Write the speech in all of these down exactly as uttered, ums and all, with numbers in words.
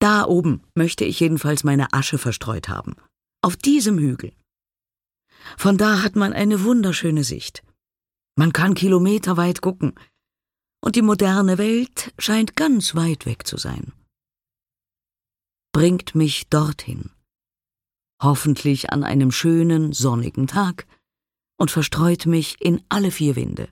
Da oben möchte ich jedenfalls meine Asche verstreut haben. Auf diesem Hügel. Von da hat man eine wunderschöne Sicht. Man kann kilometerweit gucken. Und die moderne Welt scheint ganz weit weg zu sein. Bringt mich dorthin. Hoffentlich an einem schönen, sonnigen Tag und verstreut mich in alle vier Winde.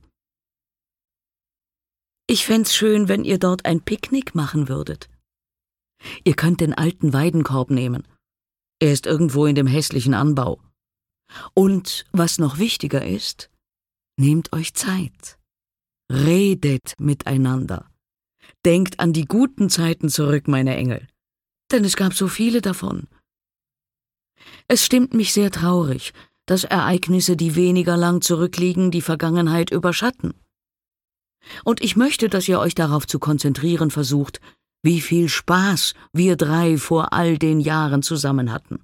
Ich fänd's schön, wenn ihr dort ein Picknick machen würdet. Ihr könnt den alten Weidenkorb nehmen. Er ist irgendwo in dem hässlichen Anbau. Und was noch wichtiger ist, nehmt euch Zeit. Redet miteinander. Denkt an die guten Zeiten zurück, meine Engel. Denn es gab so viele davon. Es stimmt mich sehr traurig, dass Ereignisse, die weniger lang zurückliegen, die Vergangenheit überschatten. Und ich möchte, dass ihr euch darauf zu konzentrieren versucht, wie viel Spaß wir drei vor all den Jahren zusammen hatten.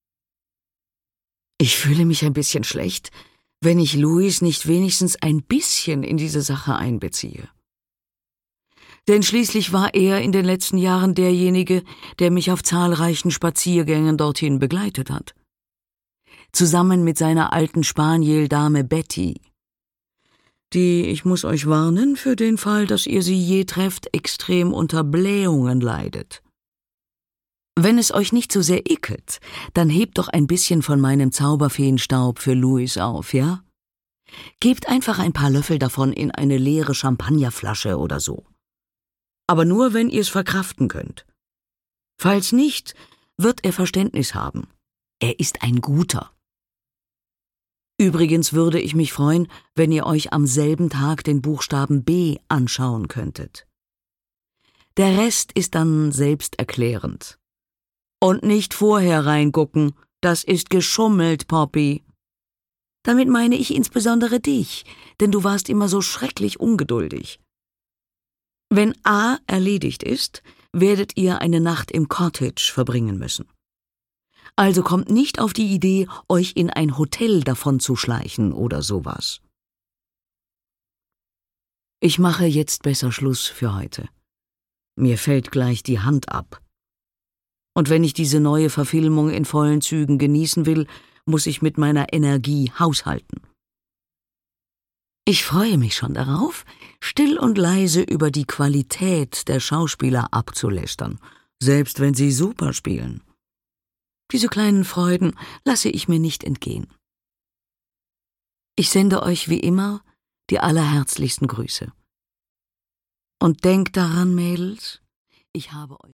Ich fühle mich ein bisschen schlecht, wenn ich Louis nicht wenigstens ein bisschen in diese Sache einbeziehe. Denn schließlich war er in den letzten Jahren derjenige, der mich auf zahlreichen Spaziergängen dorthin begleitet hat. Zusammen mit seiner alten Spaniel-Dame Betty, die, ich muss euch warnen, für den Fall, dass ihr sie je trefft, extrem unter Blähungen leidet. Wenn es euch nicht so sehr ekelt, dann hebt doch ein bisschen von meinem Zauberfeenstaub für Louis auf, ja? Gebt einfach ein paar Löffel davon in eine leere Champagnerflasche oder so. Aber nur, wenn ihr es verkraften könnt. Falls nicht, wird er Verständnis haben. Er ist ein Guter. Übrigens würde ich mich freuen, wenn ihr euch am selben Tag den Buchstaben B anschauen könntet. Der Rest ist dann selbsterklärend. Und nicht vorher reingucken, das ist geschummelt, Poppy. Damit meine ich insbesondere dich, denn du warst immer so schrecklich ungeduldig. Wenn A erledigt ist, werdet ihr eine Nacht im Cottage verbringen müssen. Also kommt nicht auf die Idee, euch in ein Hotel davon zu schleichen oder sowas. Ich mache jetzt besser Schluss für heute. Mir fällt gleich die Hand ab. Und wenn ich diese neue Verfilmung in vollen Zügen genießen will, muss ich mit meiner Energie haushalten. Ich freue mich schon darauf, still und leise über die Qualität der Schauspieler abzulästern, selbst wenn sie super spielen. Diese kleinen Freuden lasse ich mir nicht entgehen. Ich sende euch wie immer die allerherzlichsten Grüße. Und denkt daran, Mädels, ich habe euch